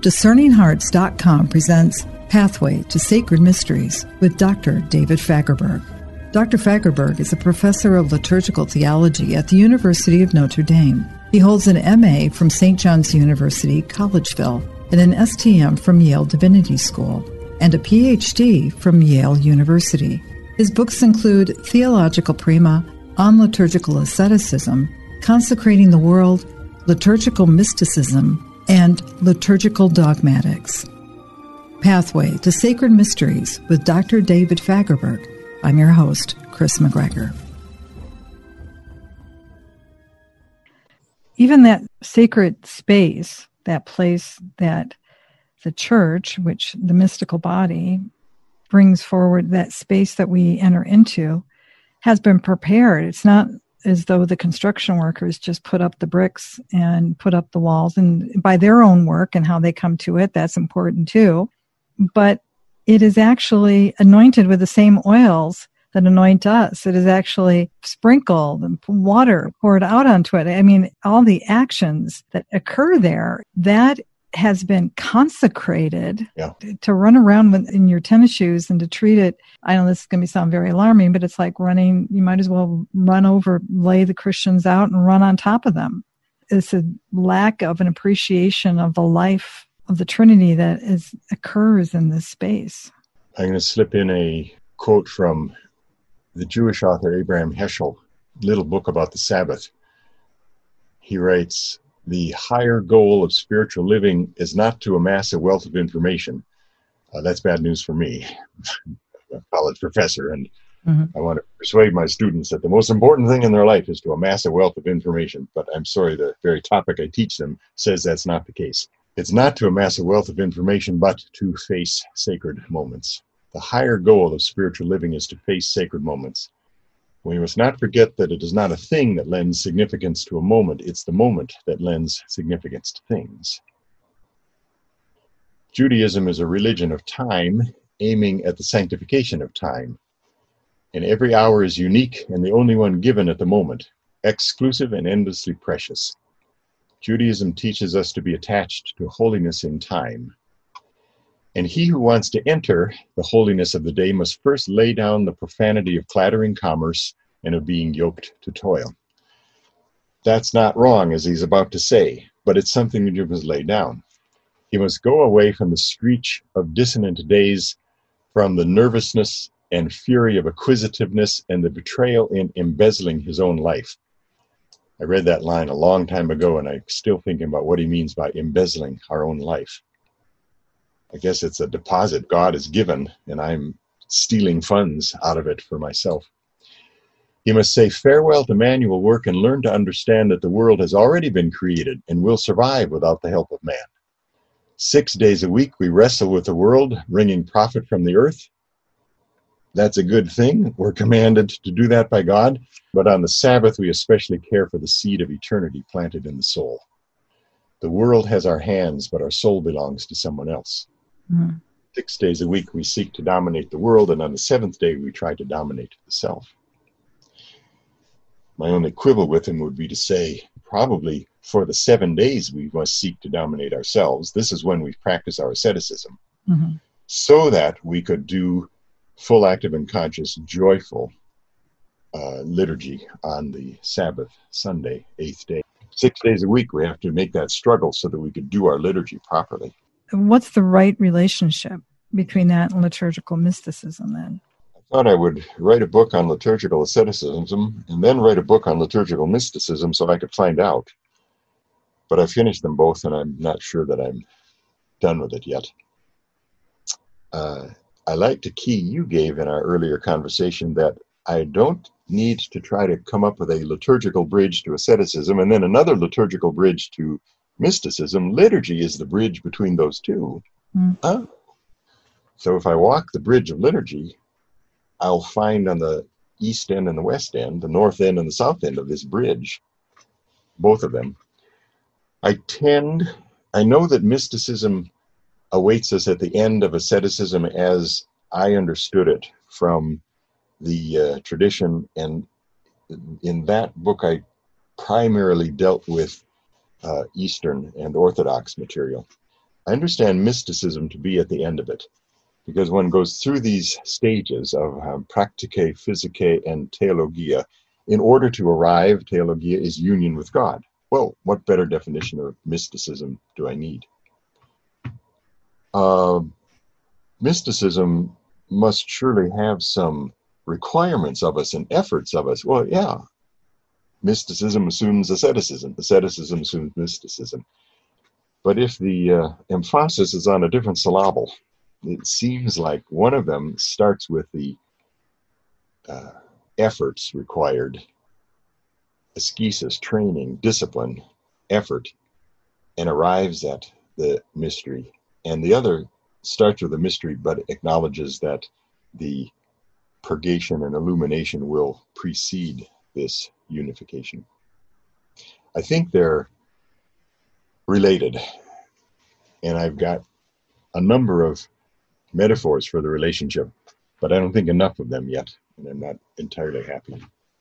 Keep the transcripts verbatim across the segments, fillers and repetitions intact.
Discerning Hearts dot com presents Pathway to Sacred Mysteries with Doctor David Fagerberg. Doctor Fagerberg is a professor of liturgical theology at the University of Notre Dame. He holds an M A from Saint John's University, Collegeville, and an S T M from Yale Divinity School, and a P H D from Yale University. His books include Theological Prima, On Liturgical Asceticism, Consecrating the World, Liturgical Mysticism, and Liturgical Dogmatics. Pathway to Sacred Mysteries with Doctor David Fagerberg. I'm your host, Chris McGregor. Even that sacred space, that place that the church, which the mystical body brings forward, that space that we enter into, has been prepared. It's not as though the construction workers just put up the bricks and put up the walls, and by their own work and how they come to it, that's important too. But it is actually anointed with the same oils that anoint us. It is actually sprinkled and water poured out onto it. I mean, all the actions that occur there, that has been consecrated. Yeah. To run around with, in your tennis shoes and to treat it. I know this is going to sound very alarming, but it's like running, you might as well run over, lay the Christians out and run on top of them. It's a lack of an appreciation of the life of the Trinity that is occurs in this space. I'm going to slip in a quote from the Jewish author Abraham Heschel, little book about the Sabbath. He writes, "The higher goal of spiritual living is not to amass a wealth of information." Uh, that's bad news for me. I'm a college professor, and mm-hmm. I want to persuade my students that the most important thing in their life is to amass a wealth of information. But I'm sorry, the very topic I teach them says that's not the case. It's not to amass a wealth of information, but to face sacred moments. The higher goal of spiritual living is to face sacred moments. We must not forget that it is not a thing that lends significance to a moment. It's the moment that lends significance to things. Judaism is a religion of time, aiming at the sanctification of time. And every hour is unique and the only one given at the moment, exclusive and endlessly precious. Judaism teaches us to be attached to holiness in time. And he who wants to enter the holiness of the day must first lay down the profanity of clattering commerce and of being yoked to toil. That's not wrong, as he's about to say, but it's something that you must lay down. He must go away from the screech of dissonant days, from the nervousness and fury of acquisitiveness and the betrayal in embezzling his own life. I read that line a long time ago, and I'm still thinking about what he means by embezzling our own life. I guess it's a deposit God has given, and I'm stealing funds out of it for myself. He must say farewell to manual work and learn to understand that the world has already been created and will survive without the help of man. Six days a week we wrestle with the world, wringing profit from the earth. That's a good thing. We're commanded to do that by God. But on the Sabbath, we especially care for the seed of eternity planted in the soul. The world has our hands, but our soul belongs to someone else. Mm. Six days a week we seek to dominate the world, and on the seventh day we try to dominate the self. My only quibble with him would be to say, probably for the seven days we must seek to dominate ourselves. This is when we practice our asceticism, mm-hmm. so that we could do full, active, and conscious, joyful uh, liturgy on the Sabbath, Sunday, eighth day. Six days a week we have to make that struggle so that we could do our liturgy properly. What's the right relationship between that and liturgical mysticism then? I thought I would write a book on liturgical asceticism and then write a book on liturgical mysticism so I could find out. But I finished them both, and I'm not sure that I'm done with it yet. Uh, I liked a key you gave in our earlier conversation, that I don't need to try to come up with a liturgical bridge to asceticism and then another liturgical bridge to mysticism. Liturgy is the bridge between those two. Mm. Huh? So if I walk the bridge of liturgy, I'll find on the east end and the west end, the north end and the south end of this bridge, both of them. I tend, I know that mysticism awaits us at the end of asceticism as I understood it from the uh, tradition, and in that book I primarily dealt with uh, Eastern and Orthodox material. I understand mysticism to be at the end of it, because one goes through these stages of um, praktike, physike, and theologia in order to arrive. Theologia is union with God. Well, what better definition of mysticism do I need? Uh, mysticism must surely have some requirements of us and efforts of us. Well, yeah. Mysticism assumes asceticism. Asceticism assumes mysticism. But if the uh, emphasis is on a different syllable, it seems like one of them starts with the uh, efforts required, ascesis, training, discipline, effort, and arrives at the mystery. And the other starts with a mystery, but acknowledges that the purgation and illumination will precede this unification. I think they're related, and I've got a number of metaphors for the relationship, but I don't think enough of them yet, and I'm not entirely happy.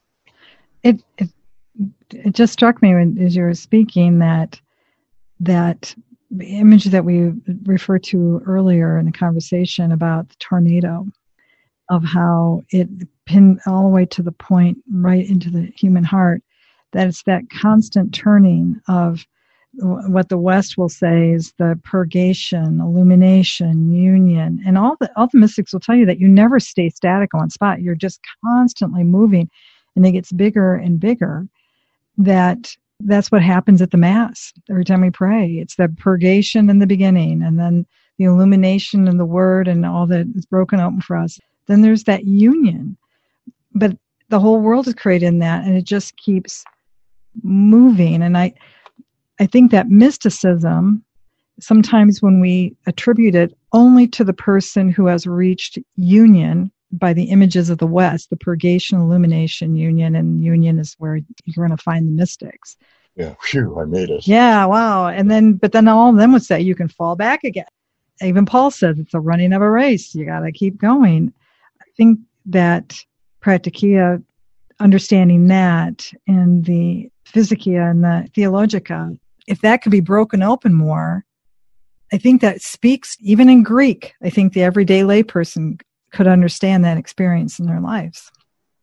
It it, it just struck me when, as you were speaking, that that image that we referred to earlier in the conversation about the tornado, of how it pinned all the way to the point right into the human heart, that it's that constant turning of what the West will say is the purgation, illumination, union, and all the all the mystics will tell you that you never stay static on one spot. You're just constantly moving, and it gets bigger and bigger. That that's what happens at the Mass every time we pray. It's the purgation in the beginning, and then the illumination and the Word and all that is broken open for us. Then there's that union, but the whole world is created in that, and it just keeps moving. And I. I think that mysticism, sometimes when we attribute it only to the person who has reached union by the images of the West, the purgation, illumination, union, and union is where you're going to find the mystics. Yeah, phew, I made it. Yeah, wow. And then, but then all of them would say you can fall back again. Even Paul says it's a running of a race. You got to keep going. I think that Practikia, understanding that, and the Physicia and the Theologica, if that could be broken open more, I think that speaks, even in Greek, I think the everyday layperson could understand that experience in their lives.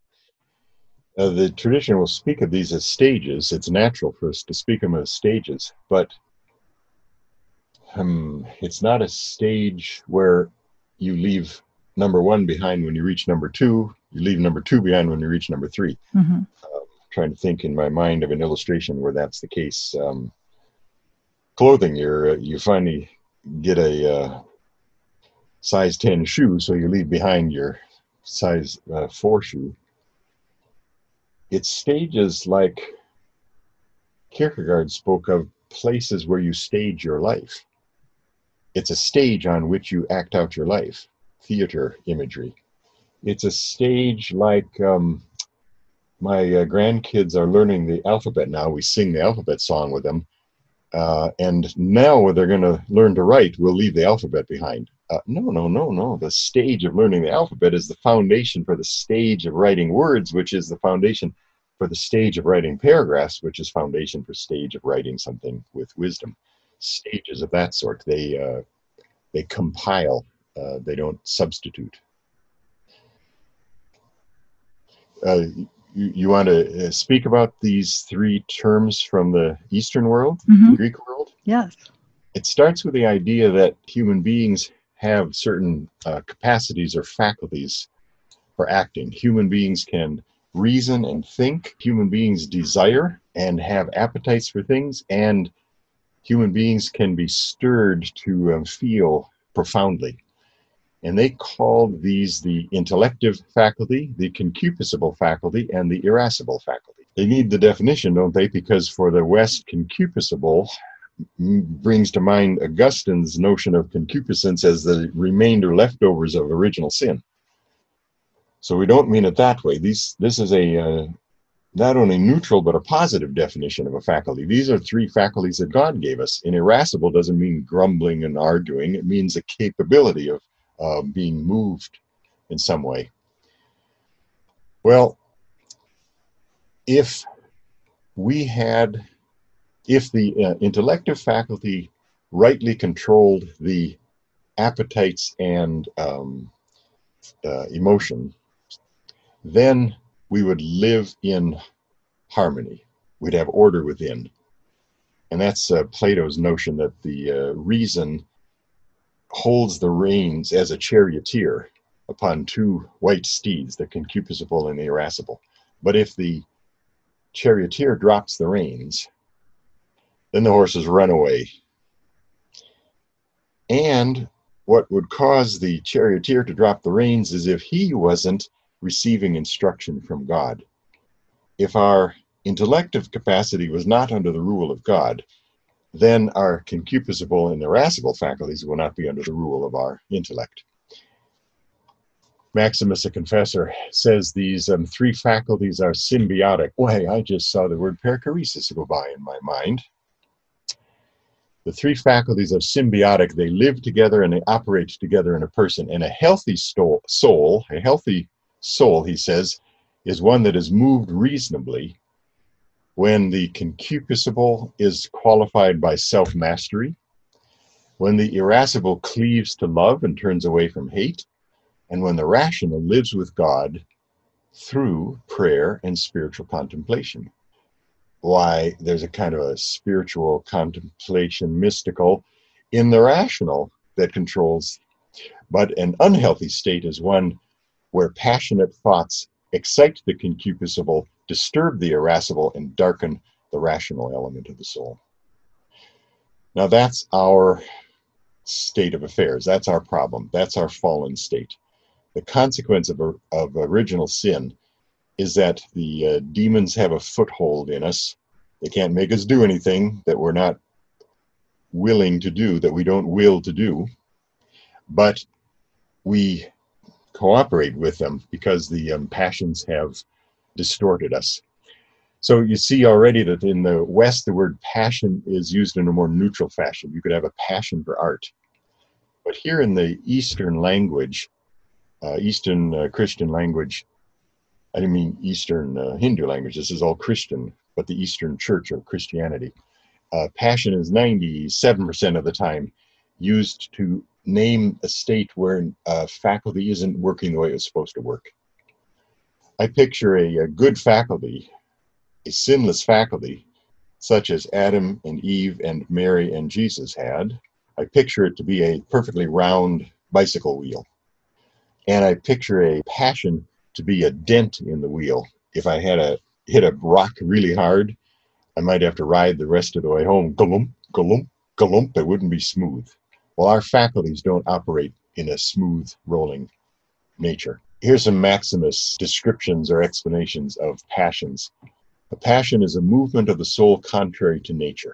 Uh, the tradition will speak of these as stages. It's natural for us to speak of them as stages, but um, it's not a stage where you leave number one behind when you reach number two, you leave number two behind when you reach number three. Mm-hmm. Um, trying to think in my mind of an illustration where that's the case. Um, clothing, you're, uh, you finally get a uh, size ten shoe, so you leave behind your size uh, four shoe. It's stages like Kierkegaard spoke of, places where you stage your life. It's a stage on which you act out your life, theater imagery. It's a stage like um, my uh, grandkids are learning the alphabet now. We sing the alphabet song with them. Uh, and now when they're going to learn to write, we'll leave the alphabet behind. Uh, no, no, no, no. The stage of learning the alphabet is the foundation for the stage of writing words, which is the foundation for the stage of writing paragraphs, which is foundation for stage of writing something with wisdom. Stages of that sort, they uh, they compile, uh, they don't substitute. Uh, You, you want to uh, speak about these three terms from the Eastern world, mm-hmm. the Greek world? Yes. It starts with the idea that human beings have certain uh, capacities or faculties for acting. Human beings can reason and think. Human beings desire and have appetites for things. And human beings can be stirred to uh, feel profoundly. And they called these the intellective faculty, the concupiscible faculty, and the irascible faculty. They need the definition, don't they? Because for the West, concupiscible brings to mind Augustine's notion of concupiscence as the remainder leftovers of original sin. So we don't mean it that way. These, this is a uh, not only neutral, but a positive definition of a faculty. These are three faculties that God gave us. And irascible doesn't mean grumbling and arguing. It means a capability of Uh, being moved in some way. Well, if we had, if the uh, intellective faculty rightly controlled the appetites and um, uh, emotion, then we would live in harmony. We'd have order within. And that's uh, Plato's notion that the uh, reason holds the reins as a charioteer upon two white steeds, the concupiscible and the irascible. But if the charioteer drops the reins, then the horses run away. And what would cause the charioteer to drop the reins is if he wasn't receiving instruction from God. If our intellective capacity was not under the rule of God, then our concupiscible and irascible faculties will not be under the rule of our intellect. Maximus the Confessor says these um, three faculties are symbiotic. Why, I just saw the word perichoresis go by in my mind. The three faculties are symbiotic. They live together and they operate together in a person. And a healthy soul, a healthy soul, he says, is one that is moved reasonably when the concupiscible is qualified by self-mastery, when the irascible cleaves to love and turns away from hate, and when the rational lives with God through prayer and spiritual contemplation. Why, there's a kind of a spiritual contemplation, mystical, in the rational that controls. But an unhealthy state is one where passionate thoughts excite the concupiscible, disturb the irascible, and darken the rational element of the soul. Now that's our state of affairs. That's our problem. That's our fallen state. The consequence of, of original sin is that the uh, demons have a foothold in us. They can't make us do anything that we're not willing to do, that we don't will to do. But we cooperate with them because the um, passions have distorted us. So you see already that in the West, the word passion is used in a more neutral fashion. You could have a passion for art. But here in the Eastern language, uh, Eastern uh, Christian language, I didn't mean Eastern uh, Hindu language, this is all Christian, but the Eastern Church of Christianity. Uh, passion is ninety-seven percent of the time used to name a state where a faculty isn't working the way it's supposed to work. I picture a, a good faculty, a sinless faculty, such as Adam and Eve and Mary and Jesus had. I picture it to be a perfectly round bicycle wheel. And I picture a passion to be a dent in the wheel. If I had a hit a rock really hard, I might have to ride the rest of the way home. Galump, galump, galump. It wouldn't be smooth. Well, our faculties don't operate in a smooth rolling nature. Here's some Maximus descriptions or explanations of passions. A passion is a movement of the soul contrary to nature.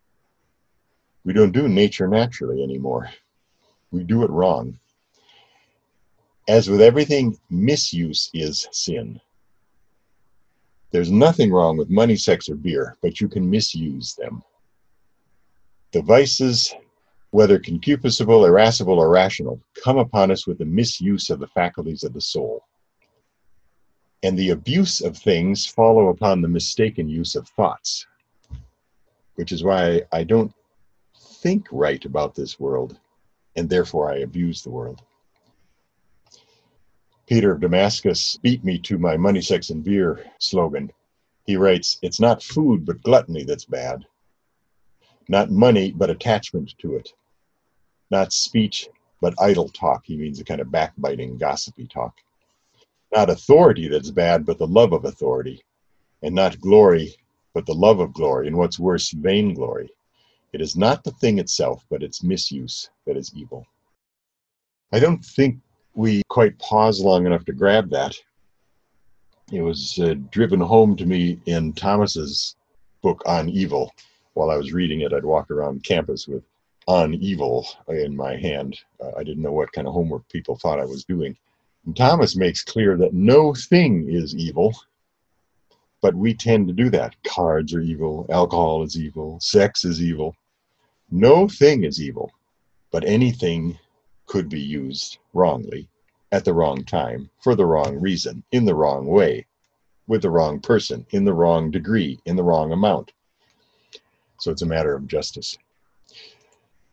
We don't do nature naturally anymore. We do it wrong. As with everything, misuse is sin. There's nothing wrong with money, sex, or beer, but you can misuse them. The vices, whether concupiscible, irascible, or rational, come upon us with the misuse of the faculties of the soul. And the abuse of things follow upon the mistaken use of thoughts, which is why I don't think right about this world, and therefore I abuse the world. Peter of Damascus beat me to my money, sex, and beer slogan. He writes, it's not food but gluttony that's bad. Not money but attachment to it. Not speech but idle talk. He means a kind of backbiting, gossipy talk. Not authority that's bad but the love of authority. And not glory but the love of glory, and what's worse, vainglory. It is not the thing itself but its misuse that is evil. I don't think we quite paused long enough to grab that. It was uh, driven home to me in Thomas's book On Evil. While I was reading it, I'd walk around campus with On Evil in my hand. Uh, I didn't know what kind of homework people thought I was doing. And Thomas makes clear that no thing is evil, but we tend to do that. Cards are evil, alcohol is evil, sex is evil. No thing is evil, but anything could be used wrongly, at the wrong time, for the wrong reason, in the wrong way, with the wrong person, in the wrong degree, in the wrong amount. So it's a matter of justice.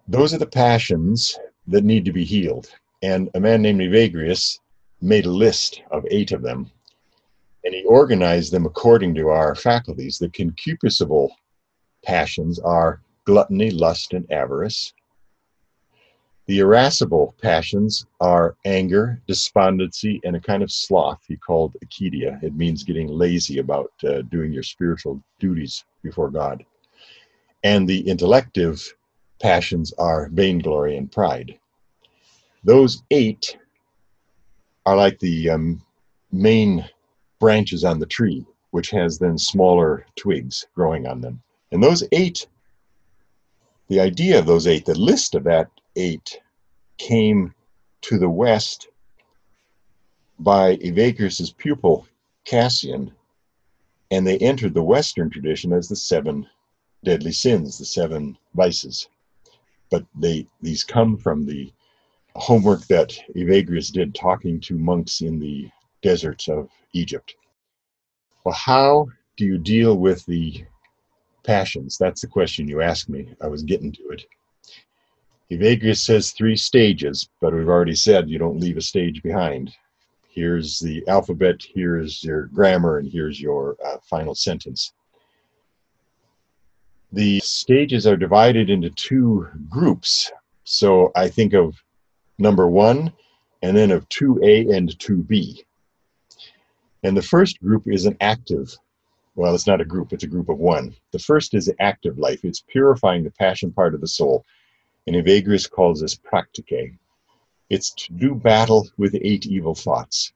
Those are the passions that need to be healed. And a man named Evagrius made a list of eight of them, and he organized them according to our faculties. The concupiscible passions are gluttony, lust, and avarice. The irascible passions are anger, despondency, and a kind of sloth he called acedia. It means getting lazy about uh, doing your spiritual duties before God. And the intellective passions are vainglory and pride. Those eight are like the um, main branches on the tree, which has then smaller twigs growing on them. And those eight, the idea of those eight, the list of that eight, came to the West by Evagrius's pupil Cassian, and they entered the Western tradition as the seven deadly sins, the seven vices. But they these come from the homework that Evagrius did talking to monks in the deserts of Egypt. Well, how do you deal with the passions? That's the question you asked me. I was getting to it. Evagrius says three stages, but we've already said you don't leave a stage behind. Here's the alphabet, here's your grammar, and here's your uh, final sentence. The stages are divided into two groups. So I think of number one, and then of two A and two B. And the first group is an active, well, it's not a group, it's a group of one. The first is the active life. It's purifying the passion part of the soul. And Evagrius calls this praktike. It's to do battle with eight evil thoughts.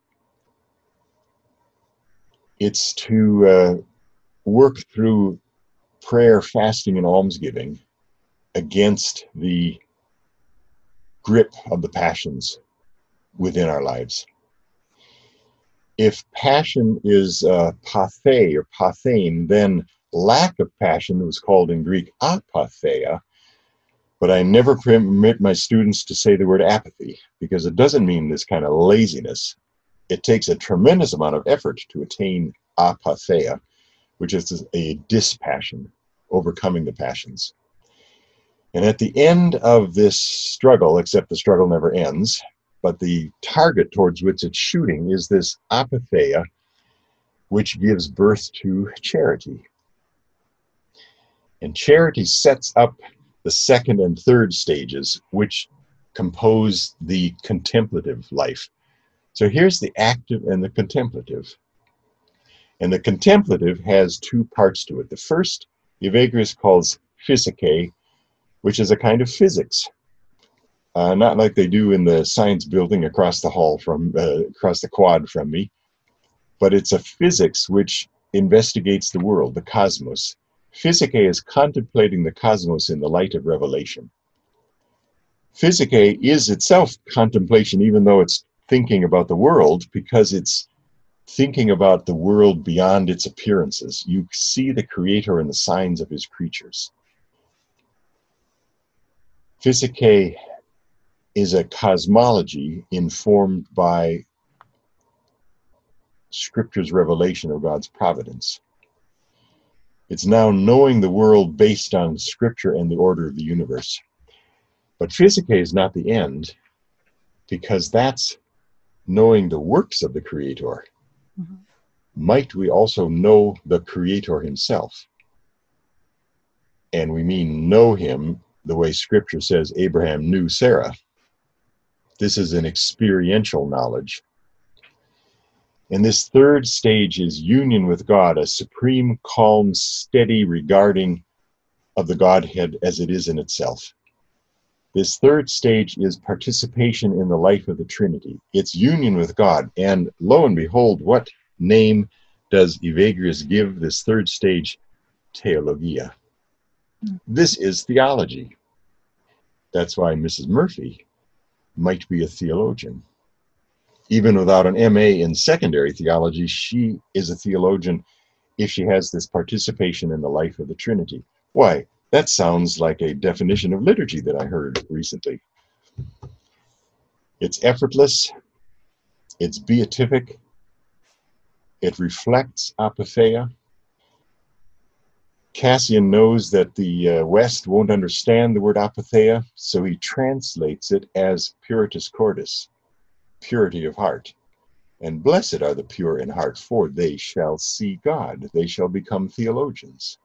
It's to uh, work through prayer, fasting, and almsgiving against the grip of the passions within our lives. If passion is uh, pathe or pathein, then lack of passion was called in Greek apatheia, but I never permit my students to say the word apathy, because it doesn't mean this kind of laziness. It takes a tremendous amount of effort to attain apatheia, which is a dispassion, overcoming the passions. And at the end of this struggle, except the struggle never ends, but the target towards which it's shooting is this apatheia, which gives birth to charity. And charity sets up the second and third stages, which compose the contemplative life. So here's the active and the contemplative. And the contemplative has two parts to it. The first, Evagrius calls physike, which is a kind of physics. Uh, not like they do in the science building across the hall from, uh, across the quad from me, but it's a physics which investigates the world, the cosmos. Physike is contemplating the cosmos in the light of revelation. Physike is itself contemplation, even though it's thinking about the world, because it's thinking about the world beyond its appearances. You see the Creator in the signs of his creatures. Physike is a cosmology informed by Scripture's revelation of God's providence. It's now knowing the world based on Scripture and the order of the universe. But physike is not the end, because that's knowing the works of the Creator. Mm-hmm. Might we also know the Creator himself? And we mean know him the way Scripture says Abraham knew Sarah. This is an experiential knowledge. And this third stage is union with God, a supreme, calm, steady regarding of the Godhead as it is in itself. This third stage is participation in the life of the Trinity. It's union with God. And lo and behold, what name does Evagrius give this third stage? Theologia. This is theology. That's why Missus Murphy might be a theologian. Even without an M A in secondary theology, she is a theologian if she has this participation in the life of the Trinity. Why? That sounds like a definition of liturgy that I heard recently. It's effortless, it's beatific, it reflects apatheia. Cassian knows that the uh, West won't understand the word apatheia, so he translates it as puritas cordis, purity of heart. And blessed are the pure in heart, for they shall see God. They shall become theologians.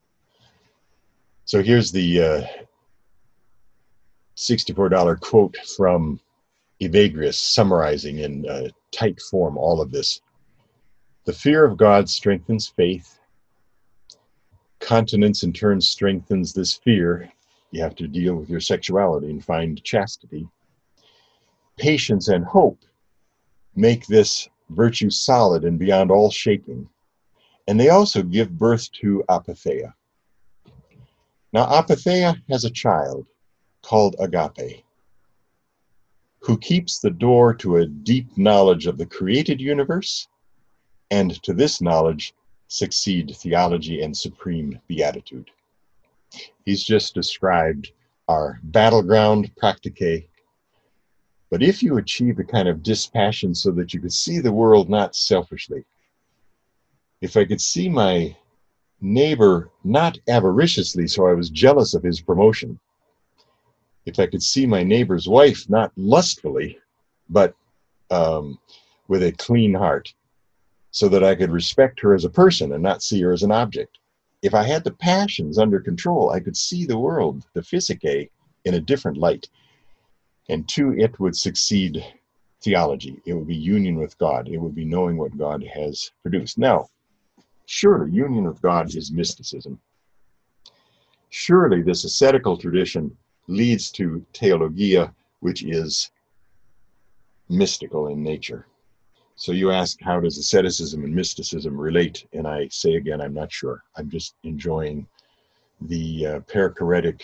So here's the uh, sixty-four dollar quote from Evagrius, summarizing in uh, tight form all of this. The fear of God strengthens faith. Continence in turn strengthens this fear. You have to deal with your sexuality and find chastity. Patience and hope make this virtue solid and beyond all shaking. And they also give birth to apatheia. Now, apatheia has a child called agape, who keeps the door to a deep knowledge of the created universe, and to this knowledge succeed theology and supreme beatitude. He's just described our battleground practice. But if you achieve a kind of dispassion so that you could see the world not selfishly, if I could see my neighbor not avariciously so I was jealous of his promotion, if I could see my neighbor's wife not lustfully, but um, with a clean heart, so that I could respect her as a person and not see her as an object. If I had the passions under control, I could see the world, the physique, in a different light. And to it would succeed theology. It would be union with God. It would be knowing what God has produced. Now, surely union with God is mysticism. Surely this ascetical tradition leads to theologia, which is mystical in nature. So you ask, how does asceticism and mysticism relate? And I say again, I'm not sure. I'm just enjoying the uh, perichoretic.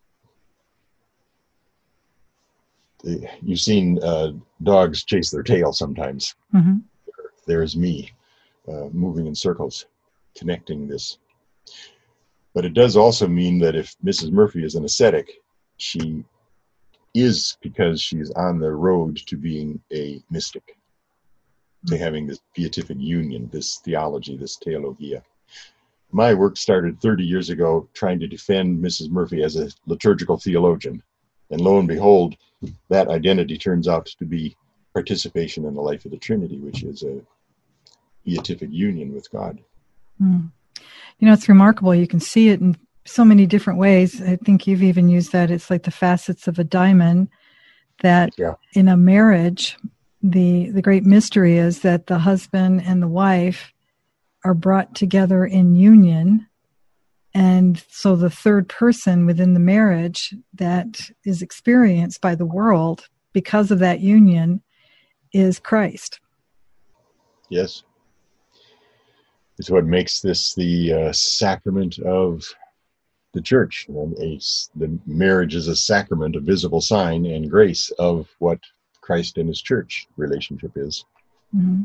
The, you've seen uh, dogs chase their tail sometimes. Mm-hmm. There, there's me uh, moving in circles, connecting this. But it does also mean that if Missus Murphy is an ascetic, she is because she's on the road to being a mystic, to having this beatific union, this theology, this theologia. My work started thirty years ago trying to defend Missus Murphy as a liturgical theologian. And lo and behold, that identity turns out to be participation in the life of the Trinity, which is a beatific union with God. Mm. You know, it's remarkable. You can see it in so many different ways. I think you've even used that. It's like the facets of a diamond, that yeah. In a marriage, the the great mystery is that the husband and the wife are brought together in union. And so the third person within the marriage that is experienced by the world because of that union is Christ. Yes. It's what makes this the uh, sacrament of the church. And a, the marriage is a sacrament, a visible sign and grace of what Christ and his church relationship is. Mm-hmm.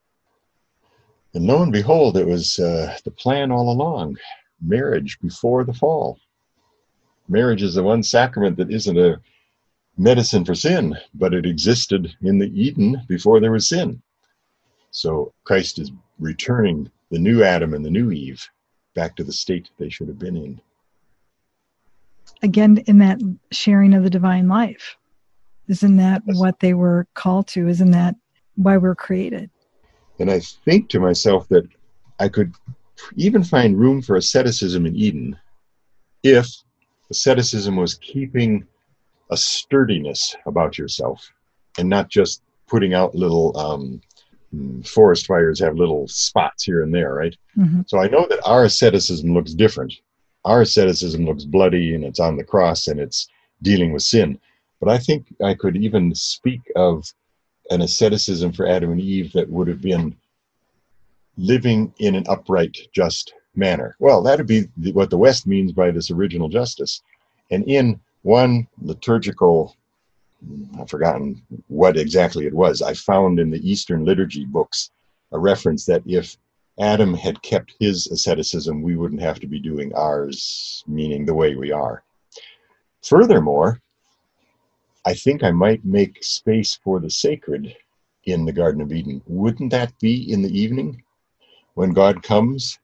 And lo and behold, it was uh, the plan all along. Marriage before the fall. Marriage is the one sacrament that isn't a medicine for sin, but it existed in the Eden before there was sin. So Christ is returning the new Adam and the new Eve back to the state they should have been in. Again, in that sharing of the divine life. Isn't that yes. what they were called to? Isn't that why we're created? And I think to myself that I could even find room for asceticism in Eden if asceticism was keeping a sturdiness about yourself and not just putting out little um, forest fires have little spots here and there, right? Mm-hmm. So I know that our asceticism looks different. Our asceticism looks bloody and it's on the cross and it's dealing with sin. But I think I could even speak of an asceticism for Adam and Eve that would have been living in an upright, just manner. Well, that would be the, what the West means by this original justice. And in one liturgical, I've forgotten what exactly it was, I found in the Eastern liturgy books a reference that if Adam had kept his asceticism, we wouldn't have to be doing ours, meaning the way we are. Furthermore, I think I might make space for the sacred in the Garden of Eden. Wouldn't that be in the evening? When God comes,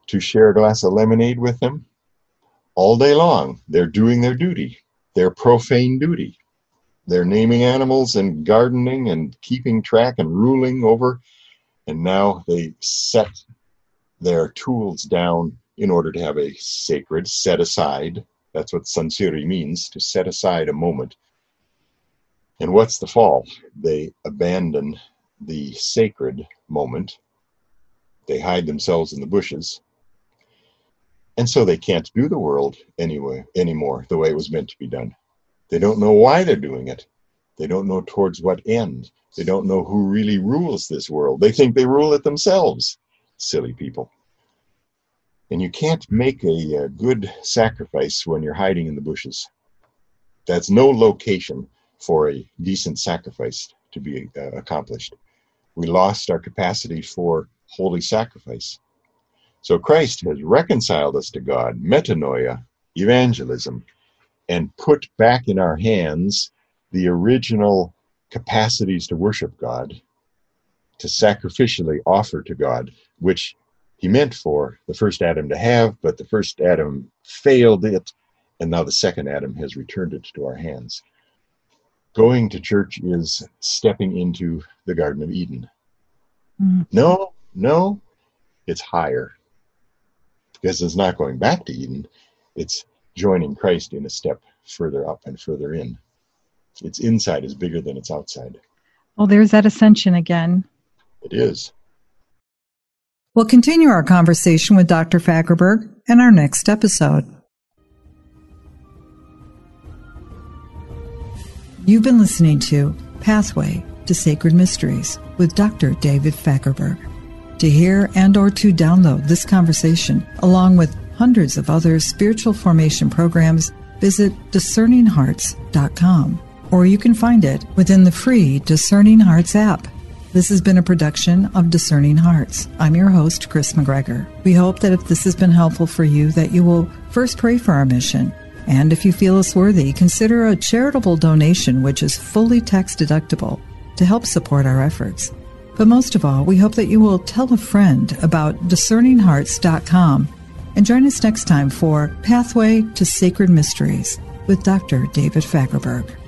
to share a glass of lemonade with them? All day long, they're doing their duty, their profane duty. They're naming animals and gardening and keeping track and ruling over. And now they set their tools down in order to have a sacred set aside. That's what sansiri means, to set aside a moment. And what's the fall? They abandon the sacred moment. They hide themselves in the bushes. And so they can't do the world anyway, anymore the way it was meant to be done. They don't know why they're doing it. They don't know towards what end. They don't know who really rules this world. They think they rule it themselves. Silly people. And you can't make a, a good sacrifice when you're hiding in the bushes. That's no location for a decent sacrifice to be uh, accomplished. We lost our capacity for holy sacrifice. So Christ has reconciled us to God, metanoia, evangelism, and put back in our hands the original capacities to worship God, to sacrificially offer to God, which he meant for the first Adam to have, but the first Adam failed it, and now the second Adam has returned it to our hands. Going to church is stepping into the Garden of Eden. Mm-hmm. No, no, it's higher. Because it's not going back to Eden, it's joining Christ in a step further up and further in. Its inside is bigger than its outside. Well, there's that ascension again. It is. We'll continue our conversation with Doctor Fagerberg in our next episode. You've been listening to Pathway to Sacred Mysteries with Doctor David Fagerberg. To hear and or to download this conversation, along with hundreds of other spiritual formation programs, visit discerning hearts dot com, or you can find it within the free Discerning Hearts app. This has been a production of Discerning Hearts. I'm your host, Chris McGregor. We hope that if this has been helpful for you, that you will first pray for our mission. And if you feel us worthy, consider a charitable donation, which is fully tax deductible, to help support our efforts. But most of all, we hope that you will tell a friend about discerning hearts dot com and join us next time for Pathway to Sacred Mysteries with Doctor David Fagerberg.